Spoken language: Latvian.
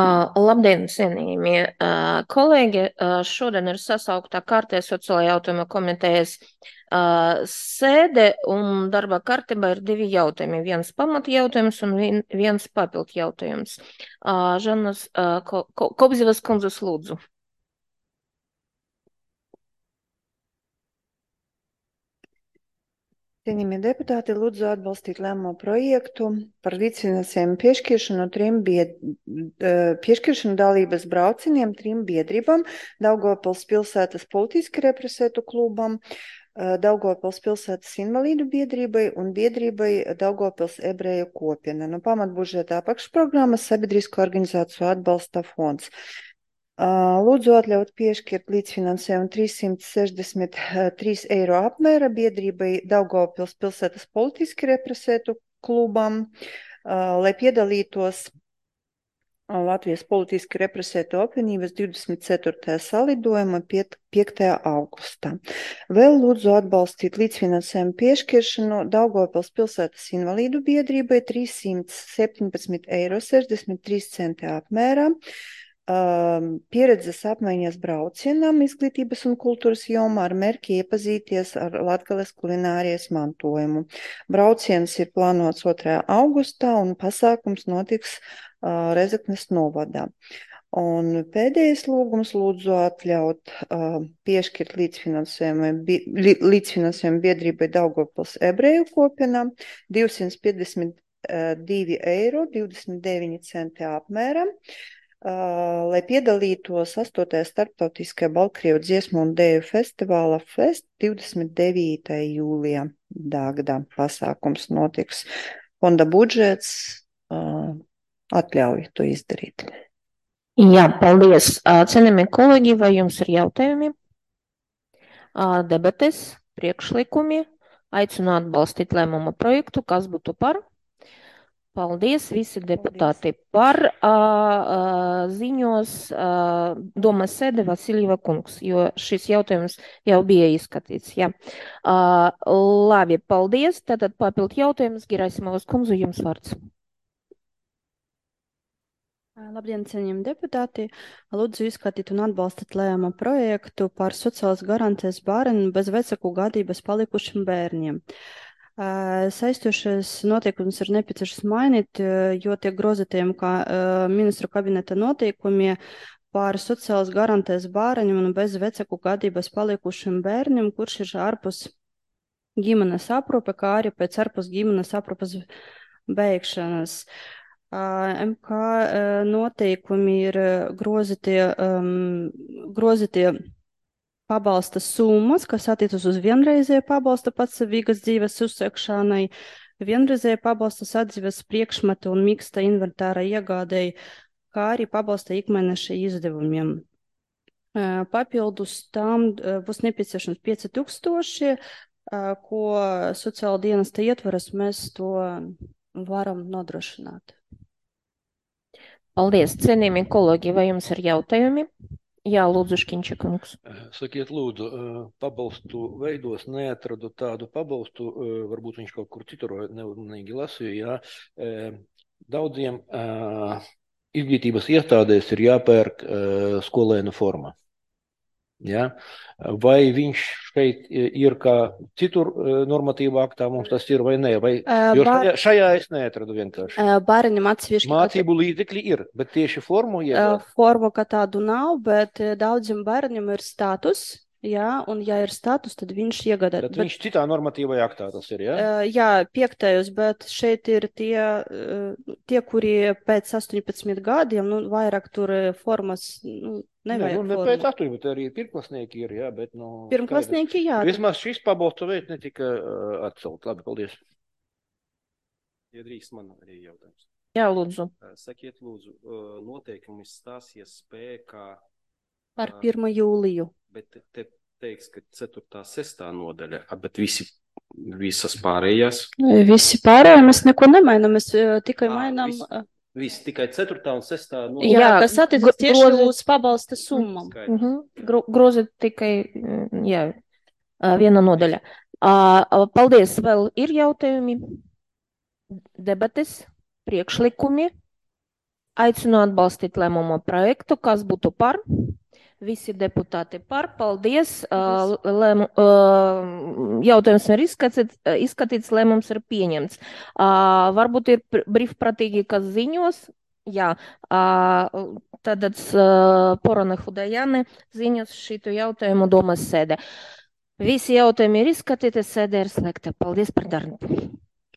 Labdien, cienījamie kolēģi! Šodien ir sasauktā kārtē sociālajā jautājuma komitejas sēde, un darba kārtībā ir divi jautājumi. Viens pamata jautājums un viens papildu jautājums. Žanas Kobzivas kundzes lūdzu. Cienījamie deputāti, lūdzu atbalstīt lēmumu projektu par līdzfinansējumu piešķiršanu dalības braucieniem trim biedrībām - Daugavpils pilsētas politiski represētu klubam, Daugavpils pilsētas invalīdu biedrībai un biedrībai Daugavpils ebreju kopiena. No pamatbudžeta apakšprogrammas Sabiedrisko organizāciju atbalsta fonds. Lūdzu atļaut piešķirt līdzfinansējumu 363 eiro apmēra biedrībai Daugavpils pilsētas politiski represētu klubam, lai piedalītos Latvijas politiski represētu apvienības 24. salidojuma 5. augustā. Vēl lūdzu atbalstīt līdzfinansējumu piešķiršanu Daugavpils pilsētas invalīdu biedrībai 317,63 eiro apmērā, pieredzes apmaiņas braucienam izglītības un kultūras jomā ar mērķi iepazīties ar Latgales kulinārijas mantojumu. Brauciens ir plānots 2. augustā un pasākums notiks Rezeknes novadā. Un pēdējais lūgums lūdzu atļaut piešķirt līdzfinansējumu biedrībai Daugavpils ebreju kopienā 252,29 eiro apmēram, lai piedalītos 8. starptautiskajā Baltkrievu dziesmu un dēju festivāla Fest 29. jūlijā Dāgdā. Pasākums notiks. Fonda budžets atļauj to izdarīt. Jā, paldies. Cienījamie kolēģi, vai jums ir jautājumi? Debates, priekšlikumi, aicinu atbalstīt lēmuma projektu, kas būtu par? Paldies, visi deputāti. Par ziņos domas sēde Vasiljeva kungs, jo šis jautājums jau bija izskatīts. Jā. Labi, paldies. Tātad papildu jautājums. Gerasimovas kundze, jums vārds. Labdien, cienījami deputāti! Lūdzu izskatīt un atbalstīt lēmuma projektu par sociālas garantijas bērnu bez vecāku gadības palikušiem bērniem. Saistošais noteikums ir nepieciešams mainīt, jo tiek grozītiem kā ministru kabineta noteikumi par sociālas garantijas bērniem un bez vecāku gadības palikušiem bērniem, kurš ir ārpus ģimenes aprūpe, kā arī pēc ārpus ģimenes aprūpes beigšanas. MK noteikumi ir grozītie pabalsta summas, kas attiecas uz vienreizēju pabalsta patsavīgas dzīves uzsākšanai, vienreizēju pabalsta sadzīves priekšmetu un miksta inventāra iegādēji, kā arī pabalsta ikmēneša izdevumiem. Papildus tam būs nepieciešams 5,000, ko sociāla dienesta ietvaras mēs to varam nodrošināt. Paldies, cienījamie kolēģi, vai jums ir jautājumi? Jā, lūdzu, Škiņča kungs. Sakiet, lūdzu, pabalstu veidos neatradu tādu pabalstu, varbūt viņš kaut kur citur neuzmanīgi lasīja, jā. Daudziem izglītības iestādēs ir jāpērk skolēnu forma. Ja? Vai viņš šeit ir kā citur normatīvā aktā mums tas ir vai ne? Jo šajā es neatradu vienkārši. Bērniem atsevišķi... Mācību līdzekļi ir, bet tieši formu iegāda? Formu kā tādu nav, bet daudziem bērniem ir status. Jā, un ja ir status, tad viņš iegādā. Bet viņš citā normatīvajā aktā tas ir, jā? Jā, 5. bet šeit ir tie kuri pēc 18 gadiem, vairāk tur formas, nevajag formu. Pēc 18, arī pirmklasnieki ir, jā, bet, pirmklasnieki, jā. Vismaz šis pabalstu veids netika atcelt. Labi, paldies. Ja drīkst man arī jautājums. Jā, lūdzu. Sakiet, lūdzu, noteikumi stāsies spēkā par 1. jūliju. Bet te teiks, ka 4. 6. nodaļa, bet visas pārējās? Visi pārējie, mēs neko nemainām, mēs tikai mainām... Visi tikai 4. un 6. nodaļa? Jā, kas attiecas tieši uz pabalsta summam. Grozīt tikai, jā, viena nodaļa. Paldies, vēl ir jautājumi, debates, priekšlikumi? Aicinu atbalstīt lēmumu projektu, kas būtu par. Visi deputāti par. Paldies. Jautājums ir izskatīts, lēmums ir pieņemts. Varbūt ir brīvprātīgi, kas ziņos. Jā, tad Porone Hudajane ziņos šitu jautājumu domas sēdē. Visi jautājumi ir izskatīti, sēdē ir slēgta. Paldies par darbu.